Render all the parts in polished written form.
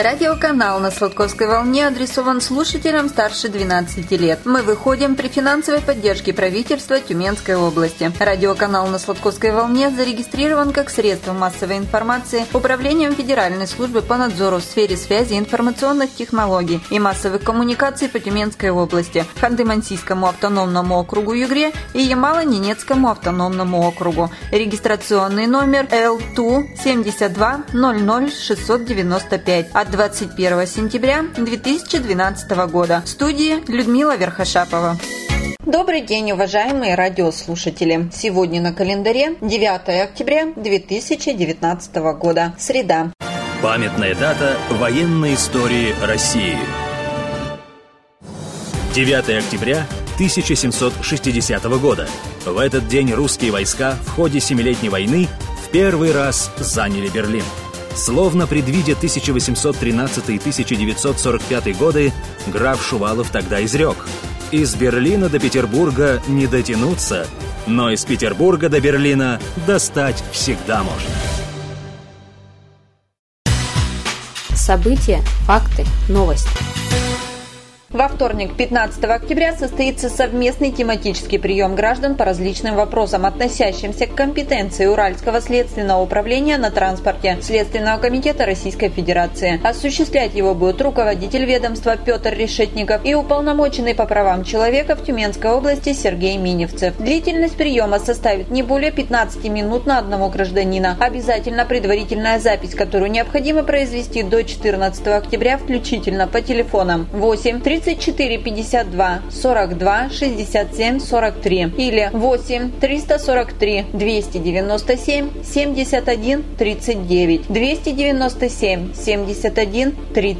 Радиоканал на Сладковской волне адресован слушателям старше 12 лет. Мы выходим при финансовой поддержке правительства Тюменской области. Радиоканал на Сладковской волне зарегистрирован как средство массовой информации Управлением Федеральной службы по надзору в сфере связи, информационных технологий и массовых коммуникаций по Тюменской области, Ханты-Мансийскому автономному округу Югре и Ямало-Ненецкому автономному округу. Регистрационный номер L2 72 00 695 от 21 сентября 2012 года. В студии Людмила Верхошапова. Добрый день, уважаемые радиослушатели! Сегодня на календаре 9 октября 2019 года, среда. Памятная дата военной истории России. 9 октября 1760 года. В этот день русские войска в ходе Семилетней войны в первый раз заняли Берлин. Словно предвидя 1813 и 1945 годы, граф Шувалов тогда изрек: «Из Берлина до Петербурга не дотянуться, но из Петербурга до Берлина достать всегда можно». События, факты, новости. Во вторник, 15 октября, состоится совместный тематический прием граждан по различным вопросам, относящимся к компетенции Уральского следственного управления на транспорте Следственного комитета Российской Федерации. Осуществлять его будут руководитель ведомства Петр Решетников и уполномоченный по правам человека в Тюменской области Сергей Миневцев. Длительность приема составит не более 15 минут на одного гражданина. Обязательно предварительная запись, которую необходимо произвести до 14 октября включительно по телефонам 8 34 52 42 67 43 или 8 343 297 71 39 297 71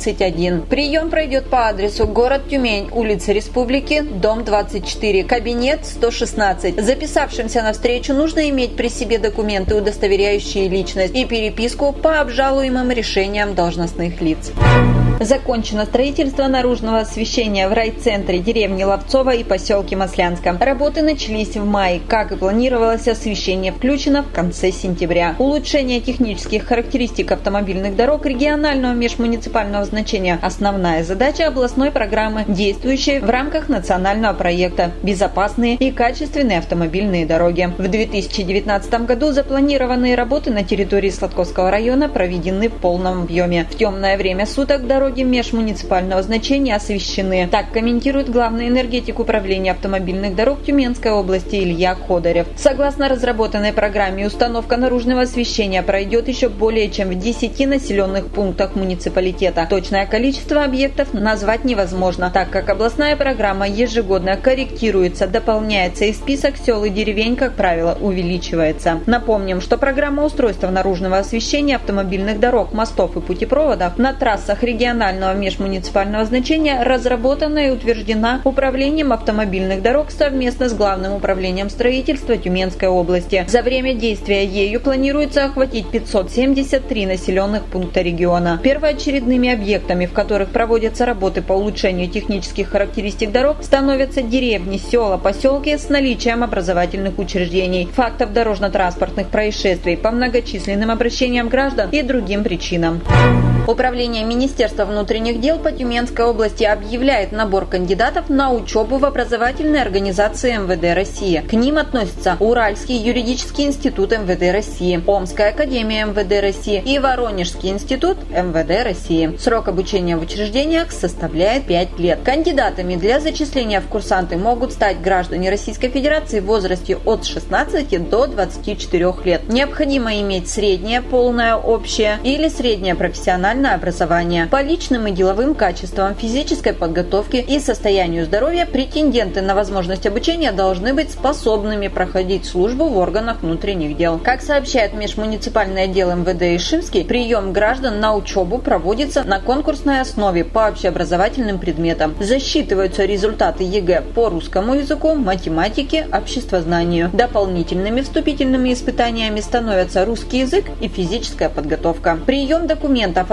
31. Прием пройдет по адресу: город Тюмень, улица Республики, дом 24, кабинет 116. Записавшимся на встречу нужно иметь при себе документы, удостоверяющие личность, и переписку по обжалуемым решениям должностных лиц. Закончено строительство наружного освещения в райцентре деревни Ловцово и поселке Маслянском. Работы начались в мае. Как и планировалось, освещение включено в конце сентября. Улучшение технических характеристик автомобильных дорог регионального межмуниципального значения – основная задача областной программы, действующей в рамках национального проекта «Безопасные и качественные автомобильные дороги». В 2019 году запланированные работы на территории Сладковского района проведены в полном объеме. В темное время суток дороги межмуниципального значения освещены. Так комментирует главный энергетик управления автомобильных дорог Тюменской области Илья Ходорев. Согласно разработанной программе, установка наружного освещения пройдет еще более чем в 10 населенных пунктах муниципалитета. Точное количество объектов назвать невозможно, так как областная программа ежегодно корректируется, дополняется, и список сел и деревень, как правило, увеличивается. Напомним, что программа устройства наружного освещения автомобильных дорог, мостов и путепроводов на трассах регионального межмуниципального значения разработана и утверждена Управлением автомобильных дорог совместно с Главным управлением строительства Тюменской области. За время действия ею планируется охватить 573 населенных пункта региона. Первоочередными объектами, в которых проводятся работы по улучшению технических характеристик дорог, становятся деревни, села, поселки с наличием образовательных учреждений, фактов дорожно-транспортных происшествий по многочисленным обращениям граждан и другим причинам. Управление Министерства внутренних дел по Тюменской области объявляет набор кандидатов на учебу в образовательной организации МВД России. К ним относятся Уральский юридический институт МВД России, Омская академия МВД России и Воронежский институт МВД России. Срок обучения в учреждениях составляет 5 лет. Кандидатами для зачисления в курсанты могут стать граждане Российской Федерации в возрасте от 16 до 24 лет. Необходимо иметь среднее, полное, общее или среднее профессиональное образование. По личным и деловым качествам, физической подготовке и состоянию здоровья претенденты на возможность обучения должны быть способными проходить службу в органах внутренних дел. Как сообщает межмуниципальный отдел МВД Ишимский, прием граждан на учебу проводится на конкурсной основе по общеобразовательным предметам. Засчитываются результаты ЕГЭ по русскому языку, математике, обществознанию. Дополнительными вступительными испытаниями становятся русский язык и физическая подготовка. Прием документов от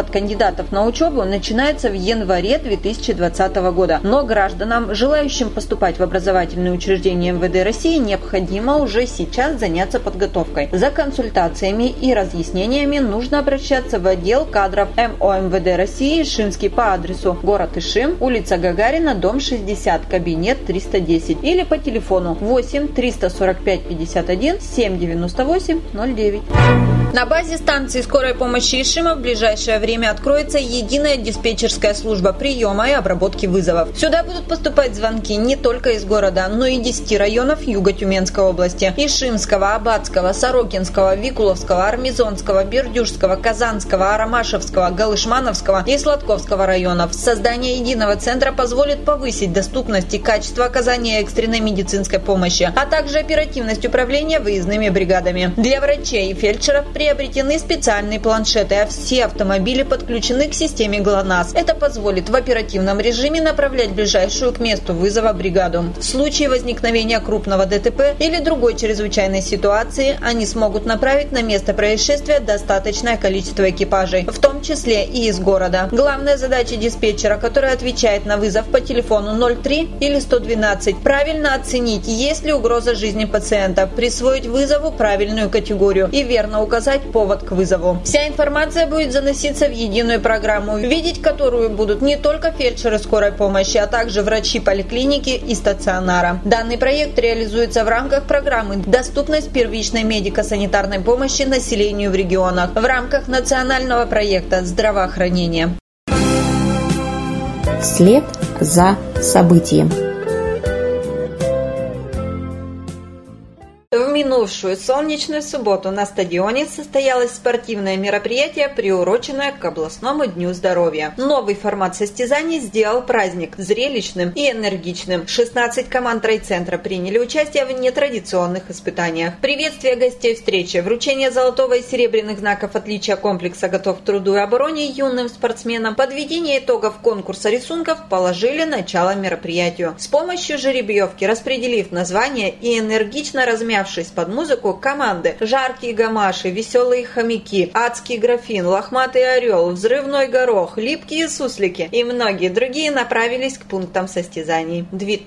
от кандидатов на учебу начинается в январе 2020 года. Но гражданам, желающим поступать в образовательные учреждения МВД России, необходимо уже сейчас заняться подготовкой. За консультациями и разъяснениями нужно обращаться в отдел кадров МО МВД России Ишимский по адресу город Ишим, улица Гагарина, дом 60, кабинет 310 или по телефону 8 345 51 798 09. На базе станции скорой помощи Ишима в ближайшее время откроется единая диспетчерская служба приема и обработки вызовов. Сюда будут поступать звонки не только из города, но и 10 районов Юго-Тюменской области: Ишимского, Абатского, Сорокинского, Викуловского, Армизонского, Бердюжского, Казанского, Арамашевского, Галышмановского и Сладковского районов. Создание единого центра позволит повысить доступность и качество оказания экстренной медицинской помощи, а также оперативность управления выездными бригадами. Для врачей и фельдшеров приобретены специальные планшеты, а все автомобили подключены к системе ГЛОНАСС. Это позволит в оперативном режиме направлять ближайшую к месту вызова бригаду. В случае возникновения крупного ДТП или другой чрезвычайной ситуации они смогут направить на место происшествия достаточное количество экипажей, в том числе и из города. Главная задача диспетчера, который отвечает на вызов по телефону 03 или 112, правильно оценить, есть ли угроза жизни пациента, присвоить вызову правильную категорию и верно указать повод к вызову. Вся информация будет заноситься в единую программу, видеть которую будут не только фельдшеры скорой помощи, а также врачи поликлиники и стационара. Данный проект реализуется в рамках программы «Доступность первичной медико-санитарной помощи населению в регионах» в рамках национального проекта «Здравоохранение». Вслед за событием. В минувшую солнечную субботу на стадионе состоялось спортивное мероприятие, приуроченное к областному дню здоровья. Новый формат состязаний сделал праздник зрелищным и энергичным. 16 команд райцентра приняли участие в нетрадиционных испытаниях. Приветствие гостей встречи, вручение золотого и серебряных знаков отличия комплекса «Готов к труду и обороне» юным спортсменам, подведение итогов конкурса рисунков положили начало мероприятию. С помощью жеребьевки, распределив названия и энергично размявшись под музыку, команды «Жаркие гамаши», «Веселые хомяки», «Адский графин», «Лохматый орел», «Взрывной горох», «Липкие суслики» и многие другие направились к пунктам состязаний.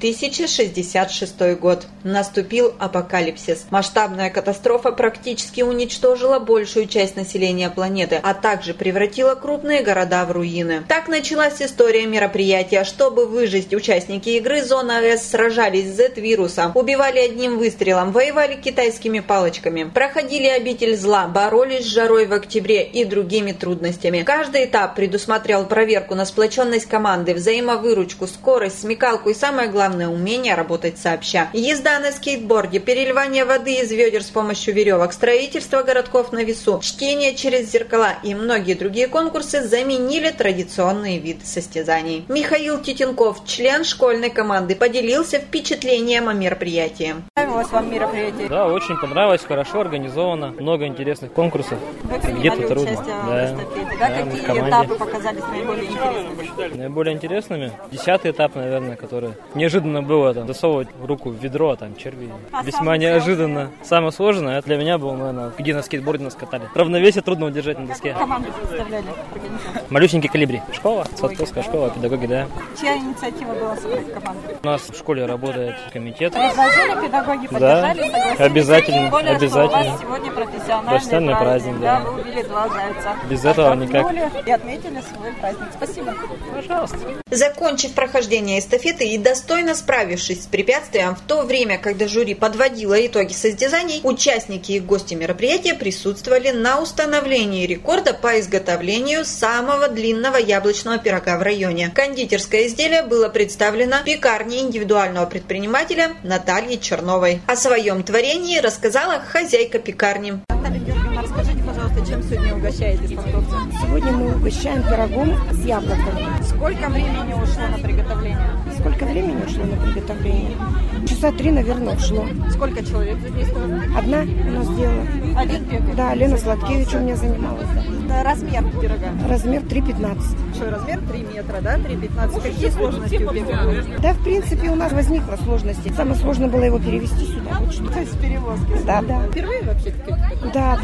2066 год. Наступил апокалипсис. Масштабная катастрофа практически уничтожила большую часть населения планеты, а также превратила крупные города в руины. Так началась история мероприятия. Чтобы выжить, участники игры «Зона С» сражались с Z-вирусом, убивали одним выстрелом, воевали китайскими палочками, проходили обитель зла, боролись с жарой в октябре и другими трудностями. Каждый этап предусматривал проверку на сплоченность команды, взаимовыручку, скорость, смекалку и, самое главное, умение работать сообща. Езда на скейтборде, переливание воды из ведер с помощью веревок, строительство городков на весу, чтение через зеркала и многие другие конкурсы заменили традиционные виды состязаний. Михаил Титенков, член школьной команды, поделился впечатлением о мероприятии. Нравилось вам мероприятие? Да, очень понравилось, хорошо организовано, много интересных конкурсов. Вы принимали участие в эстафете, да? Какие этапы показались наиболее интересными? Наиболее интересными? 10-й этап, наверное, который неожиданно было там, засовывать руку в ведро, там черви. Весьма неожиданно. Самое сложное для меня было, наверное, где на скейтборде нас катали. Равновесие трудно удержать на доске. Команду представляли? Малюсенький колибри. Школа, Садковская школа, педагоги, да. Чья инициатива была собрать команду? У нас в школе работает комитет. Предложили, педагоги поддержали, согласились? Обязательно, Тем более, обязательно. Что у вас сегодня профессиональный праздник, да. Вы убили 2 зайца. Без этого никак. И отметили свой праздник. Спасибо. Пожалуйста. Закончив прохождение эстафеты и достойно справившись с препятствием, в то время, когда жюри подводило итоги состязаний, участники и гости мероприятия присутствовали на установлении рекорда по изготовлению самого длинного яблочного пирога в районе. Кондитерское изделие было представлено пекарней индивидуального предпринимателя Натальей Черновой. О своем творении рассказала хозяйка пекарни. Наталья Георгиевна, расскажите, пожалуйста, чем сегодня угощаете спортовцев? Сегодня мы угощаем пирогом с яблоками. Сколько времени ушло на приготовление? Сколько времени ушло на приготовление? Часа 3, наверное, ушло. Сколько человек задействовано? Одна у нас сделала. Один пекарь? Да, Лена Сладкевич у меня занималась. Да. Размер пирога? Размер 3,15. Что, размер 3 метра, да? 3,15. Какие сложности у пекаря? Да, в принципе, у нас возникла сложность. Самое сложное было его перевезти сюда. Вот что. То есть перевозки? Да, да. Впервые вообще? Да. Вы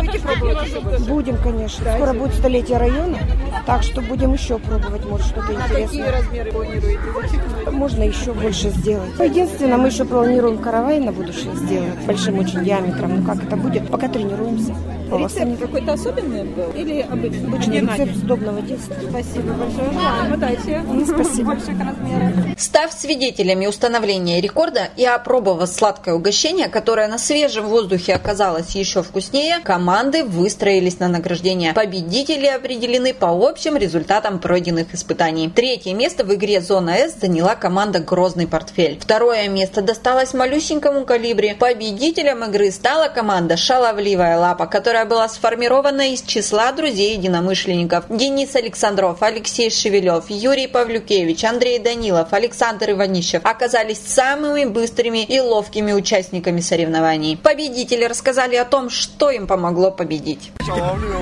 Будете пробовать еще больше? Будем, конечно. Скоро будет 100-летие района, так что будем еще пробовать, может, что-то интересное. Какие размеры планируете? Можно еще больше сделать. Единственное, мы еще планируем каравай на будущее сделать большим очень диаметром. Ну как это будет? Пока тренируемся. Рецепт какой-то особенный был? Или обычный рецепт сдобного теста. Спасибо большое. Удачи. Спасибо. Больших размеров. Став свидетелями установления рекорда и опробовав сладкое угощение, которое на свежем воздухе оказалось еще вкуснее, команды выстроились на награждение. Победители определены по общим результатам пройденных испытаний. Третье место в игре «Зона С» заняла команда «Грозный портфель». Второе место досталось малюсенькому «Колибри». Победителем игры стала команда «Шаловливая лапа», которая была сформирована из числа друзей-единомышленников. Денис Александров, Алексей Шевелев, Юрий Павлюкевич, Андрей Данилов, Александр Иванищев оказались самыми быстрыми и ловкими участниками соревнований. Победители рассказали о том, что им помогло победить. Шаловливая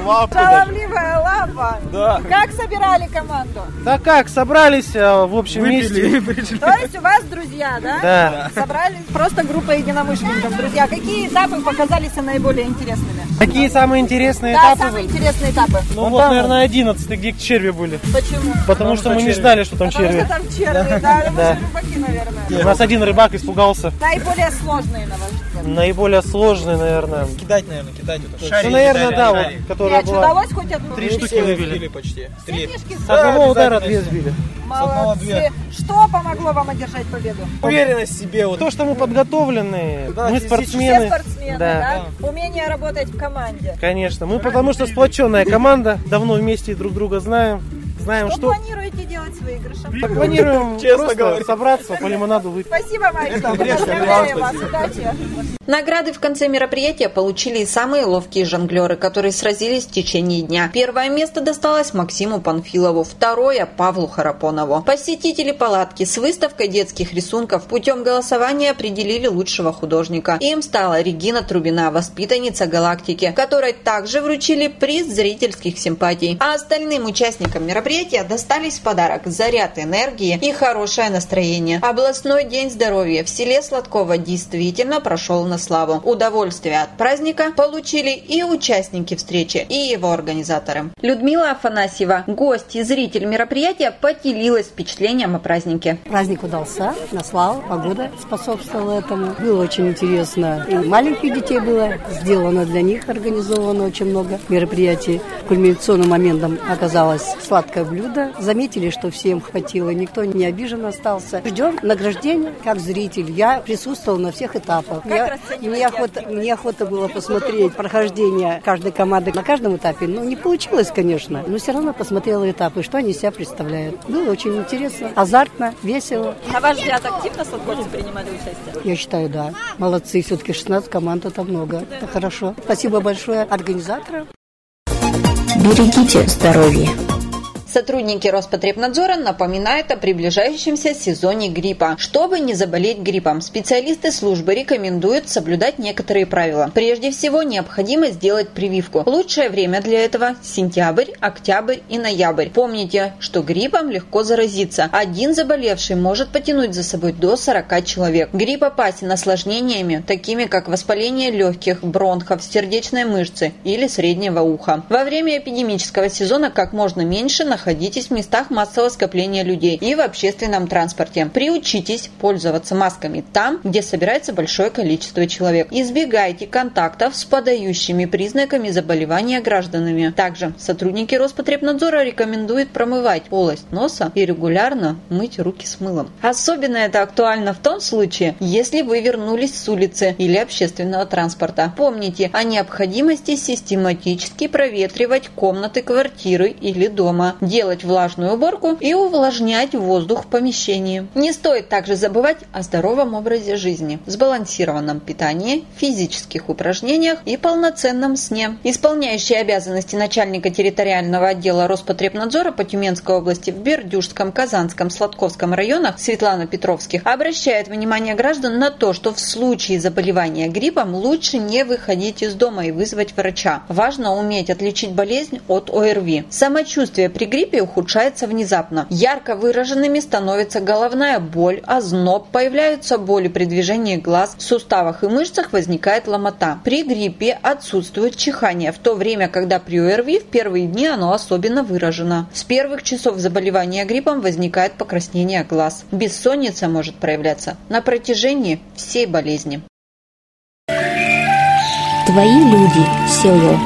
лапа. Да. Как собирали команду? Да как, собрались в общем месте. То есть у вас друзья, да? Да. Собрались просто группа единомышленников. Друзья, какие этапы показались наиболее интересными? Какие самые интересные Да, этапы? самые интересные этапы. Ну вот, наверное, 11-й, где черви были. Почему? Потому что мы не ждали, что там черви. Потому что там черви, да, мы рыбаки, наверное. У нас один рыбак испугался. Наиболее сложные, на ваш взгляд? Наиболее сложный, наверное. Кидать. Ну, наверное, да, вот, которая была. Удалось хоть одну? 3 штуки выбили. Почти. Все фишки С одного удара 2 сбили. Молодцы. Что помогло вам одержать победу? Уверенность в себе. Вот. То, что мы подготовлены, Да, мы Все спортсмены. спортсмены, да? Умение работать в команде. Конечно. Мы потому что сплоченная команда, давно вместе друг друга знаем. Знаем, Что что планируете делать с выигрышем? планируем Честно просто говоря. собраться, по лимонаду выпить. Спасибо, мальчики. Поздравляю вас. Удачи. Награды в конце мероприятия получили и самые ловкие жонглеры, которые сразились в течение дня. Первое место досталось Максиму Панфилову, второе – Павлу Харапонову. Посетители палатки с выставкой детских рисунков путем голосования определили лучшего художника. Им стала Регина Трубина, воспитанница «Галактики», которой также вручили приз зрительских симпатий. А остальным участникам мероприятия достались в подарок заряд энергии и хорошее настроение. Областной день здоровья в селе Сладково действительно прошел на славу. Удовольствие от праздника получили и участники встречи, и его организаторы. Людмила Афанасьева, гость и зритель мероприятия, поделилась впечатлением о празднике. Праздник удался, на славу, погода способствовала этому. Было очень интересно. И маленьких детей было сделано для них, организовано очень много мероприятий. Кульминационным моментом оказалось сладкое блюдо. Заметили, что всем хватило, никто не обижен остался. Ждем награждения как зритель. Я присутствовал на всех этапах. Мне охота было посмотреть прохождение каждой команды на каждом этапе. Ну, не получилось, конечно, но все равно посмотрела этапы, что они из себя представляют. Было очень интересно, азартно, весело. На ваш взгляд, активно сладкорцы принимали участие? Я считаю, да. Молодцы, все-таки 16 команд, это много. Это хорошо. Спасибо большое организаторам. Берегите здоровье. Сотрудники Роспотребнадзора напоминают о приближающемся сезоне гриппа. Чтобы не заболеть гриппом, специалисты службы рекомендуют соблюдать некоторые правила. Прежде всего, необходимо сделать прививку. Лучшее время для этого – сентябрь, октябрь и ноябрь. Помните, что гриппом легко заразиться. Один заболевший может потянуть за собой до 40 человек. Грипп опасен осложнениями, такими как воспаление легких, бронхов, сердечной мышцы или среднего уха. Во время эпидемического сезона как можно меньше находитесь в местах массового скопления людей и в общественном транспорте. Приучитесь пользоваться масками там, где собирается большое количество человек. Избегайте контактов с подающими признаками заболевания гражданами. Также сотрудники Роспотребнадзора рекомендуют промывать полость носа и регулярно мыть руки с мылом. Особенно это актуально в том случае, если вы вернулись с улицы или общественного транспорта. Помните о необходимости систематически проветривать комнаты квартиры или дома, делать влажную уборку и увлажнять воздух в помещении. Не стоит также забывать о здоровом образе жизни, сбалансированном питании, физических упражнениях и полноценном сне. Исполняющий обязанности начальника территориального отдела Роспотребнадзора по Тюменской области в Бердюжском, Казанском, Сладковском районах Светлана Петровских обращает внимание граждан на то, что в случае заболевания гриппом лучше не выходить из дома и вызвать врача. Важно уметь отличить болезнь от ОРВИ. Самочувствие при гриппе гриппе ухудшается внезапно. Ярко выраженными становится головная боль, озноб, появляются боли при движении глаз, в суставах и мышцах возникает ломота. При гриппе отсутствует чихание, в то время, когда при ОРВИ в первые дни оно особенно выражено. С первых часов заболевания гриппом возникает покраснение глаз. Бессонница может проявляться на протяжении всей болезни. Твои люди, село.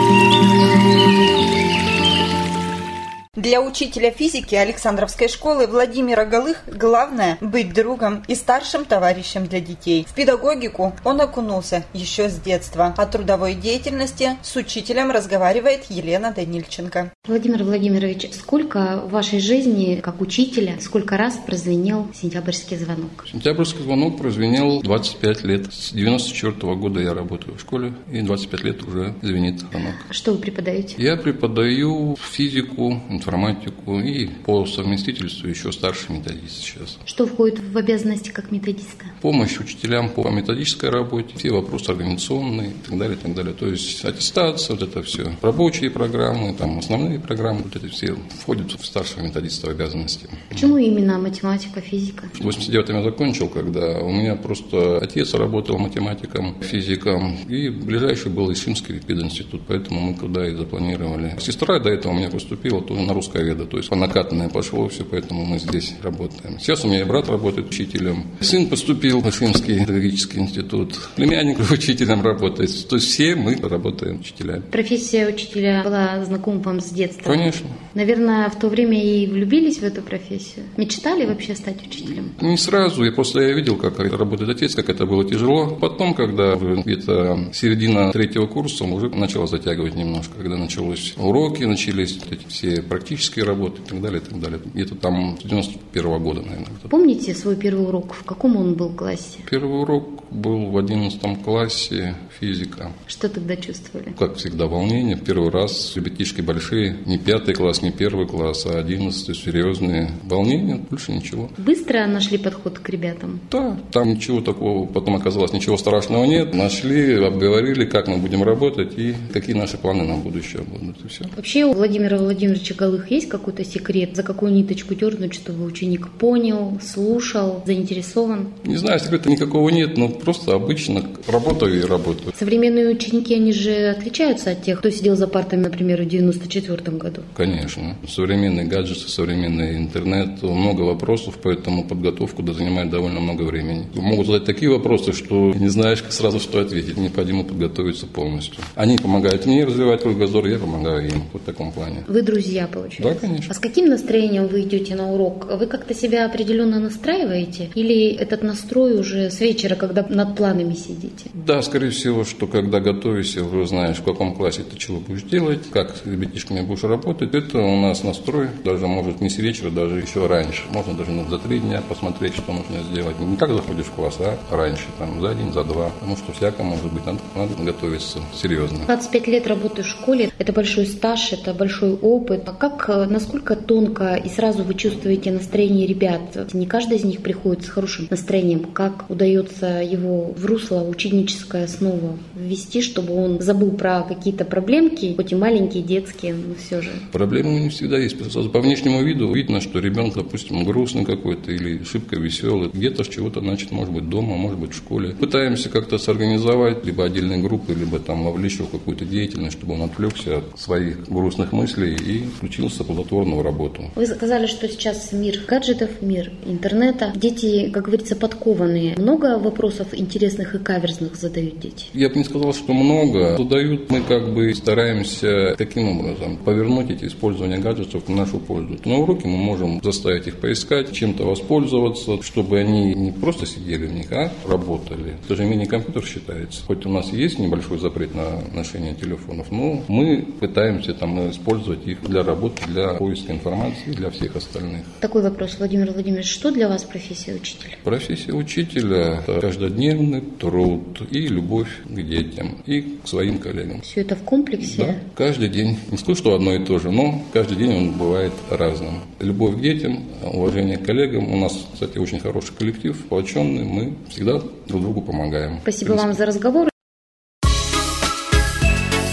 Для учителя физики Александровской школы Владимира Голых главное – быть другом и старшим товарищем для детей. В педагогику он окунулся еще с детства. О трудовой деятельности с учителем разговаривает Елена Данильченко. Владимир Владимирович, сколько в вашей жизни, как учителя, сколько раз прозвенел сентябрьский звонок? Сентябрьский звонок прозвенел 25 лет. С 1994 года я работаю в школе, и 25 лет уже звенит звонок. Что вы преподаете? Я преподаю физику, информатику и по совместительству еще старший методист сейчас. Что входит в обязанности как методиста? Помощь учителям по методической работе, все вопросы организационные и так далее, и так далее. То есть аттестация, вот это все, рабочие программы, там основные программы, вот это все входят в старшего методиста в обязанности. Почему именно математика, физика? В 89-м я закончил, когда у меня просто отец работал математиком, физиком, и ближайший был Ишимский пединститут, поэтому мы туда и запланировали. Сестра до этого у меня поступила тоже на руссковеда, то есть по накатанной пошло все, поэтому мы здесь работаем. Сейчас у меня брат работает учителем, сын поступил в Ишимский педагогический институт, племянник учителем работает, то есть все мы работаем учителями. Профессия учителя была знакома вам с детства? Конечно. Наверное, в то время и влюбились в эту профессию? Мечтали вообще стать учителем? Не сразу, я видел, как работает отец, как это было тяжело. Потом, когда где-то середина 3-го курса, уже начало затягивать немножко, когда начались уроки, начались эти все практические работы и так далее, и так далее. Где-то там с 91-го года, наверное. Помните свой первый урок? В каком он был классе? Первый урок был в 11 классе, физика. Что тогда чувствовали? Как всегда, волнение. Первый раз ребятишки большие, не 5 класс, не 1 класс, а 11, серьезные. Волнения, больше ничего. Быстро нашли подход к ребятам? Да, там ничего такого, потом оказалось, ничего страшного нет. Нашли, обговорили, как мы будем работать и какие наши планы на будущее будут, и все. Вообще у Владимира Владимировича Голых есть какой-то секрет, за какую ниточку дернуть, чтобы ученик понял, слушал, заинтересован? Не знаю, секрета никакого нет, но просто обычно работаю и работаю. Современные ученики, они же отличаются от тех, кто сидел за партами, например, в 94 году? Конечно. Современные гаджеты, современный интернет, много вопросов, поэтому подготовку занимает довольно много времени. Могут задать такие вопросы, что не знаешь сразу, что ответить. Необходимо подготовиться полностью. Они помогают мне развивать кругозор, я помогаю им. Вот в таком плане. Вы друзья, получается? Да, конечно. А с каким настроением вы идете на урок? Вы как-то себя определенно настраиваете? Или этот настрой уже с вечера, когда над планами сидите? Да, скорее всего, что когда готовишься, уже знаешь, в каком классе ты чего будешь делать, как с ребятишками будешь работать. Это у нас настрой, даже может не с вечера, даже еще раньше. Можно даже за 3 дня посмотреть, что нужно сделать. Не как заходишь в класс, а раньше, там, за день, за 2. Потому что всяко может быть, надо готовиться серьезно. 25 лет работы в школе, это большой стаж, это большой опыт. А насколько тонко и сразу вы чувствуете настроение ребят? Не каждый из них приходит с хорошим настроением. Как удается его в русло ученическое снова ввести, чтобы он забыл про какие-то проблемки, хоть и маленькие, детские, но все же? Проблемы не всегда есть. По внешнему виду видно, что ребенок, допустим, грустный какой-то или шибко веселый. Где-то чего-то, значит, может быть дома, может быть в школе. Пытаемся как-то сорганизовать либо отдельные группы, либо там вовлечь его в какую-то деятельность, чтобы он отвлекся от своих грустных мыслей и включился в плодотворную работу. Вы сказали, что сейчас мир гаджетов, мир интернета. Дети, как говорится, подкованные. Много вопросов интересных и каверзных задают дети? Я бы не сказал, что много. Задают, мы как бы стараемся таким образом повернуть эти использования гаджетов в нашу пользу. На уроке мы можем заставить их поискать, чем-то воспользоваться, чтобы они не просто сидели в них, а работали. Это же мини-компьютер считается. Хоть у нас есть небольшой запрет на ношение телефонов, но мы пытаемся там использовать их для работы, для поиска информации, для всех остальных. Такой вопрос, Владимир Владимирович, что для вас профессия учителя? Профессия учителя – это каждодневный труд и любовь к детям и к своим коллегам. Все это в комплексе? Да, каждый день. Не скажу, что одно и то же, но каждый день он бывает разным. Любовь к детям, уважение к коллегам. У нас, кстати, очень хороший коллектив, сплоченный. Мы всегда друг другу помогаем. Спасибо вам за разговор.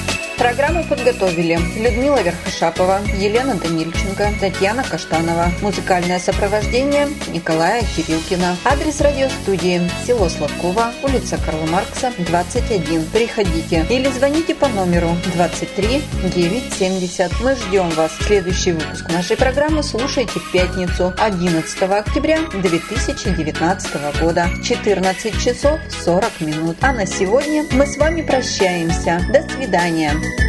Программу подготовили Людмила Верхошапова, Елена Данильченко, Татьяна Каштанова. Музыкальное сопровождение Николая Кирилкина. Адрес радиостудии: село Сладково, улица Карла Маркса, 21. Приходите или звоните по номеру 23 970. Мы ждем вас. Следующий выпуск нашей программы слушайте в пятницу, 11 октября 2019 года, 14 часов 40 минут. А на сегодня мы с вами прощаемся. До свидания.